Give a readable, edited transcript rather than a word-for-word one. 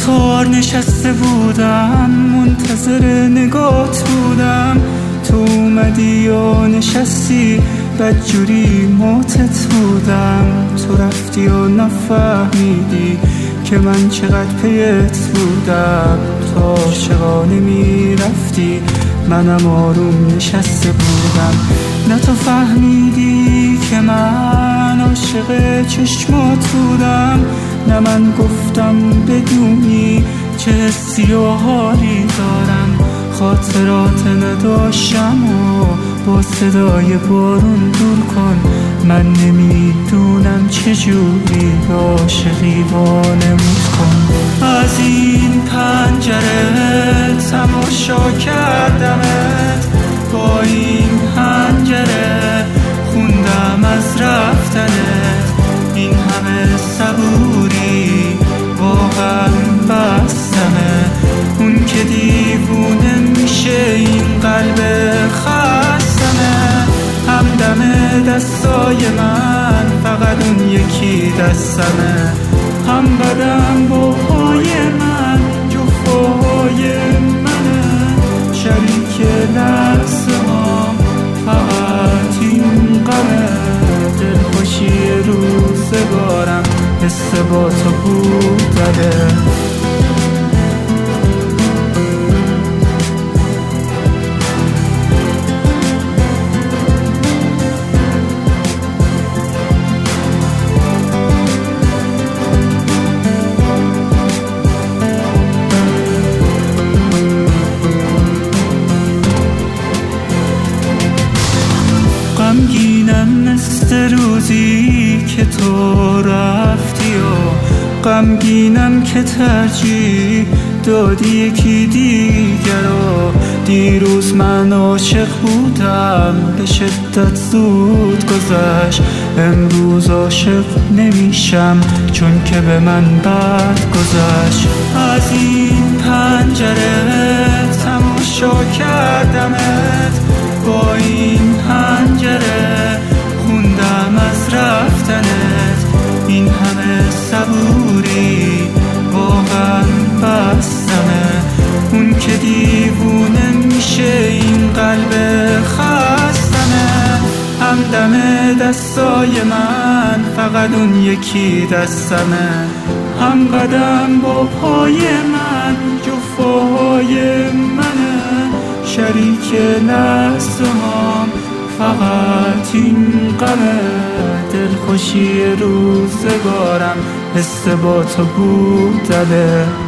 قطار نشسته بودم، منتظر نگات بودم، تو اومدی و نشستی، بدجوری ماتت بودم. تو رفتی و نفهمیدی که من چقدر پیت بودم. تو عاشقانه میرفتی، منم آروم نشسته بودم. نه تو فهمیدی که من عاشق چشمات بودم، نه من گفتم بدونی چه حسی و حالی دارم. خاطرات نداشتم و با صدای بارون دور کن. من نمیدونم چجوری عاشقی وانمود کن. از این پنجره تماشا کردمت، با این پنجره خوندم از رفتنت. این همه صبوری واقعا بستمه، اون که دیوونه میشه این قلب خستمه. همدم دستای من فقط اون یکی دستمه، هم بدم با پای من جفای منه. شریک لحظه ها فقط این غمه، دلخوشی روزگارم حس با تو بودنه. غمگینم مثل روزی که تو رفتی و غمگینم که ترجیح دادی یکی دیگر رو. دیروز من عاشق بودم، به شدت زود گذشت. امروز عاشق نمیشم چون که به من بد گذشت. از این پنجره تماشا کردمت، با این پنجره خوندم از رفتنت. این همه صبوری واقعا بستمه، اون که دیوونه میشه این قلب خستمه. همدم دستای من فقط اون یکی دستمه، هم قدم با پای من جفای منه. شریک لحظه هم فقط این غمه، دلخوشی روزگارم حس با تو بودنه.